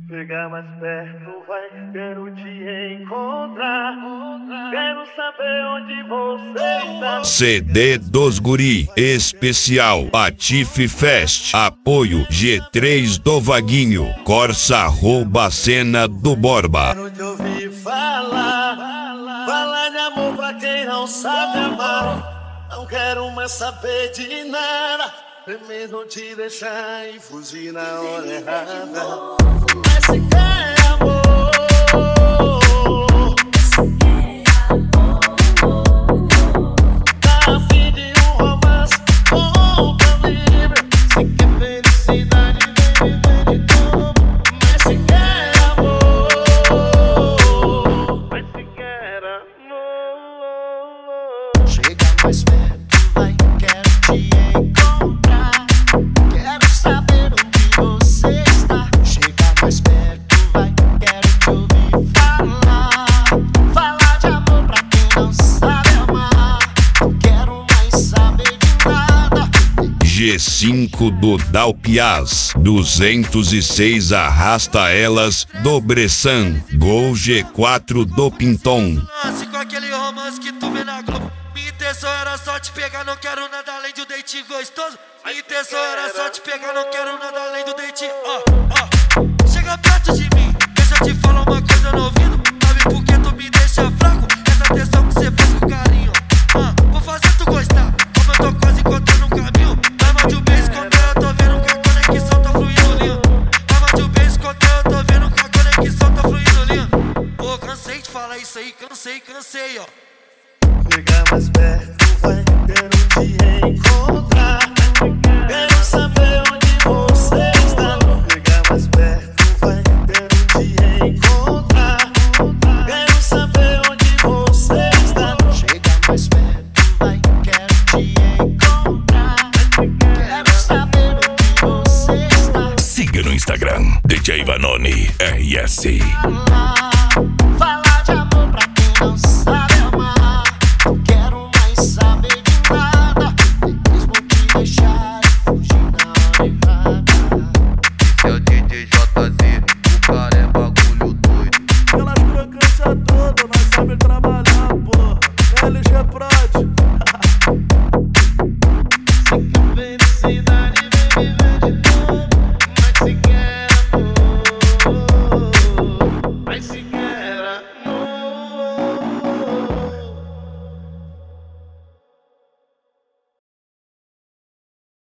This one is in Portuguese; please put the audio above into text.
Chegar mais perto, vai, quero te encontrar. Quero saber onde você está. CD dos Guri, especial Patife Fest. Apoio G3 do Vaguinho. Corsa rouba a cena do Borba. Quero te ouvir falar. Falar de amor pra quem não sabe amar. Não quero mais saber de nada. Primeiro te deixar e fugir na hora errada. Mas se quer amor, tá a fim de romance, tão livre. Se quer felicidade, vem viver de tudo. Mas se quer amor, mas se quer amor. Chega mais perto, vai, quero te encontrar. Quero saber onde você está. Chega mais perto, vai, quero te ouvir falar. Falar de amor pra quem não sabe amar. Não quero mais saber de nada. G5 do Dalpiaz, 206 arrasta elas do Bressan. Gol G4 do Pinton. Lance com aquele romance que tu vê na Globo. Minha intenção era só te pegar, não quero nada além de um date gostoso. Minha intenção era só te pegar, não quero nada além do date. Chega perto de mim, deixa eu te falar uma coisa no ouvido. Sabe por que tu me deixa fraco? Essa atenção que cê faz com carinho. Vou fazer tu gostar, como eu tô quase encontrando um caminho. Vai mais de um mês contra, eu tô vendo que a conexão tá fluindo lindo. Vai mais de um mês contra, eu tô vendo que a conexão tá fluindo lindo. Pô, cansei de falar isso aí, cansei, ó. Chegar mais perto, vai, quero te encontrar. Quero saber onde você está. Chegar mais perto, vai, quero te encontrar. Quero saber onde você está. Chegar mais perto, vai, quero te encontrar. Quero saber onde você está. Siga no Instagram, DJ Vanoni RS. Falar de amor pra quem não sabe amar. Não quero mais saber de nada. Depois vou te deixar e fugir na hora errada. Esse é o DJ JZ, o cara é bagulho doido. Pelas crocâncias todas, nós sabe trabalhar, porra. LG Prod. Se quer felicidade, vem viver de